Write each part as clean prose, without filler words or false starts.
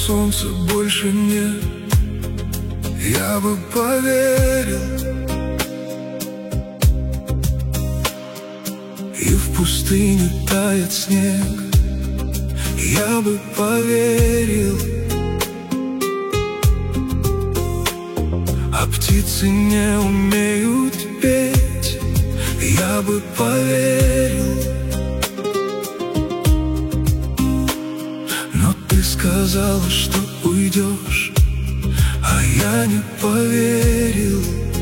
солнца больше нет, я бы поверил. И в пустыне тает снег, я бы поверил. А птицы не умеют петь, я бы поверил. Но ты сказала, что уйдешь, а я не поверил.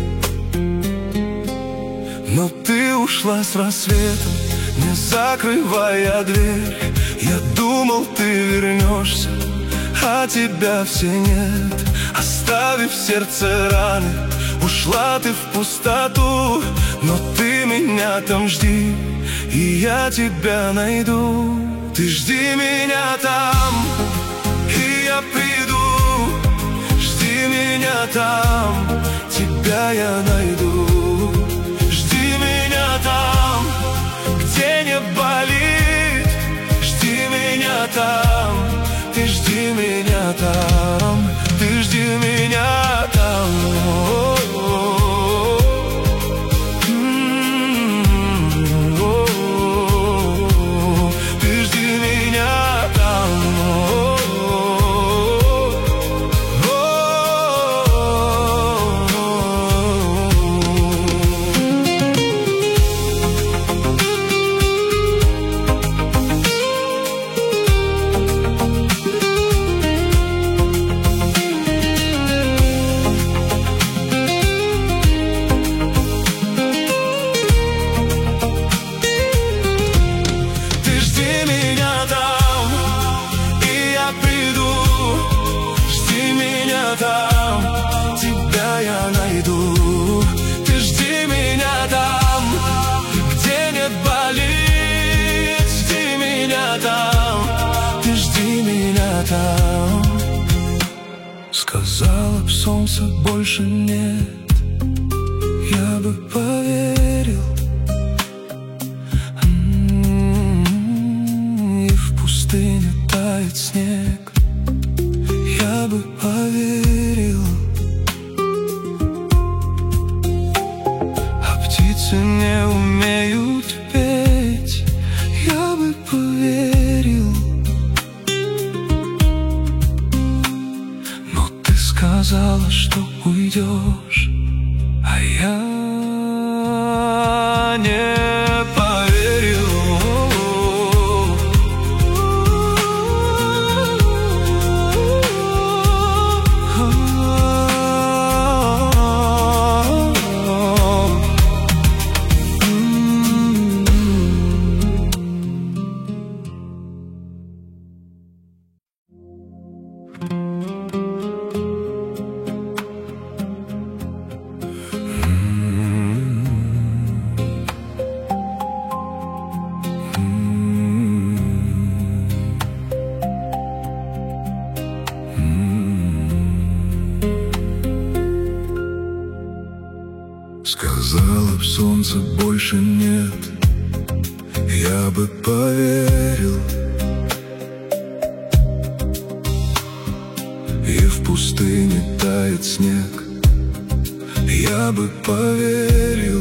Но ты ушла с рассветом, не закрывая дверь. Я думал, ты вернешься, а тебя все нет. Оставив в сердце раны, ушла ты в пустоту. Но ты меня там жди, и я тебя найду. Ты жди меня там, и я приду. Жди меня там, тебя я найду. Жди меня там, где не болит. Жди меня там, ты жди меня там. Ты жди меня там. Ты жди меня там. Там, тебя я найду. Ты жди меня там, где нет болит. Жди меня там, ты жди меня там. Сказала б, солнца больше нет, я бы поверил. И в пустыне тает снег, я бы поверил. А птицы не умеют петь, я бы поверил. Но ты сказала, что уйдешь, а я не поверил. Сказала б, солнца больше нет, я бы поверил. И в пустыне тает снег, я бы поверил.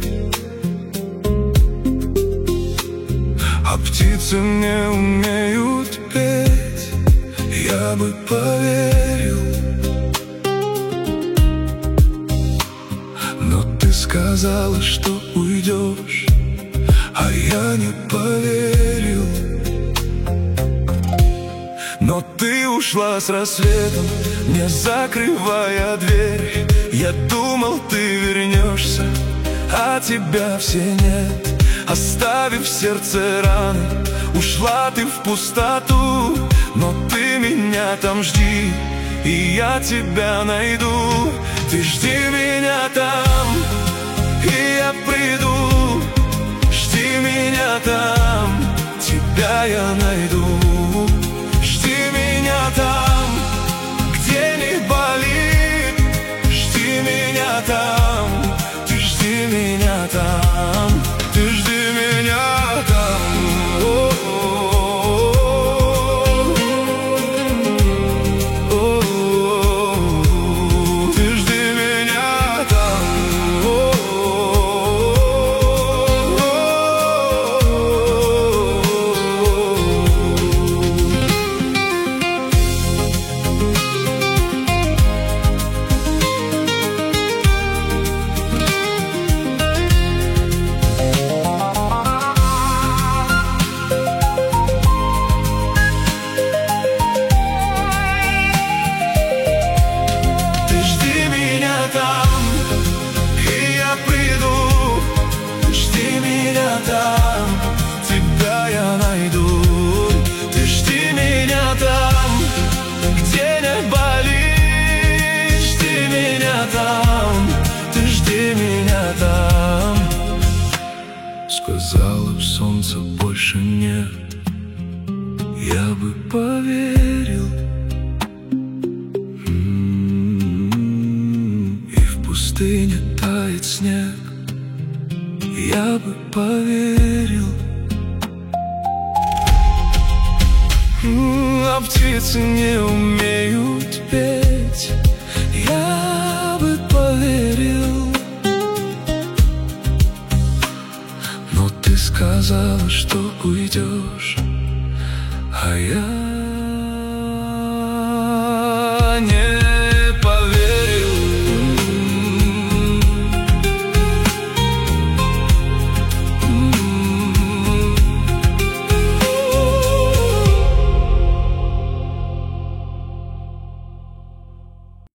А птицы не умеют петь, я бы поверил. Сказала, что уйдешь, а я не поверил. Но ты ушла с рассветом, не закрывая дверь. Я думал, ты вернешься, а тебя все нет. Оставив в сердце раны, ушла ты в пустоту. Но ты меня там жди, и я тебя найду. Ты жди меня там, и я приду. Жди меня там, тебя я найду. Жди меня там, где не болит. Жди меня там, ты жди меня там. Ты жди меня там. меня там. Сказала, солнца больше нет, я бы поверил. И в пустыне тает снег, я бы поверил. А птицы не умеют петь, я бы поверил. Но ты сказала, что уйдешь, а я